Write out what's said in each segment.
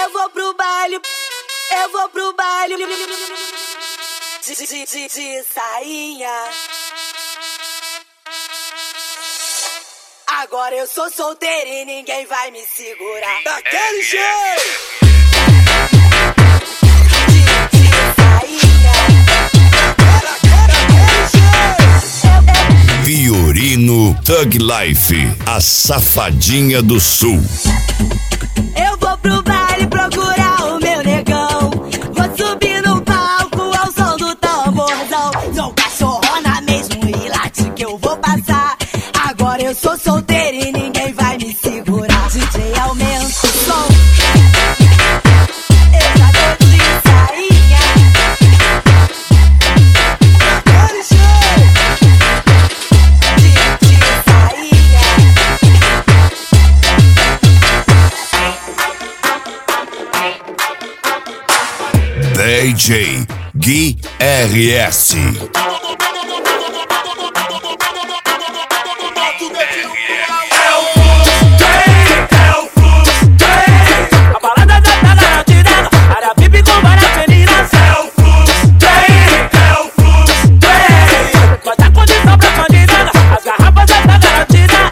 Eu vou pro baile de sainha. Agora eu sou solteira e ninguém vai me segurar. Daquele jeito! Fiorino Thug Life, a safadinha do sul. Eu vou pro baile procurar o meu negão. Vou subir no palco ao som do tamborzão. Sou cachorrona mesmo e late que eu vou passar. Agora eu sou solteira e ninguém vai me segurar. DJ, aumenta o som. Eu já tô de sainha. Daquele jeito! DJ Gui RS. A balada já tá garantida, área VIP com várias meninas. Vai dar condição pra bandida, as garrafas já tá garantida.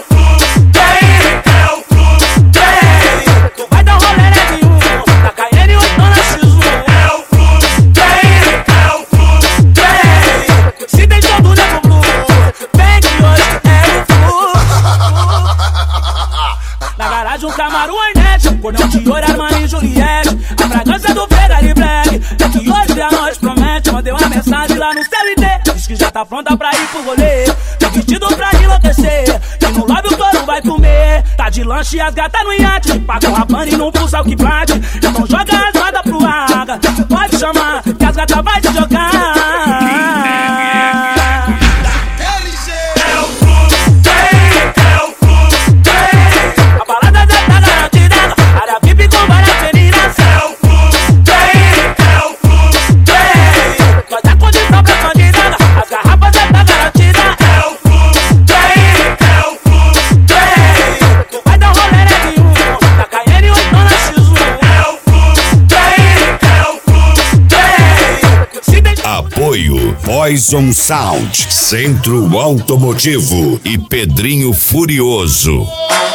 Tu vai dar um rolê de Uno, na Cayenne ou então na X1. Se tem todo nego blue, vem que hoje é o flu. Na garagem um Camaro Hornet, cordão de ouro, Armani e Juliette. A fragrância do Ferrari Black, é que hoje a noite promete. Mandei uma mensagem lá no CLT, diz que já tá pronta pra ir pro rolê. Tem vestido pra enlouquecer, e no lobby o touro vai comer. Tá de lanche e as gatas no iate, paga o Rapani e não pulsa o que plate. Então joga as rodas pro água, pode chamar, que as gatas vai te jogar. A balada já tá garantida, área VIP com várias meninas. Vai dar condição pra bandida, as garrafas já tá garantida. Tu vai dar um rolê de Uno, na Cayenne ou então na X1. Se tem Apoio Poison Sound, Centro Automotivo e Pedrinho Furioso.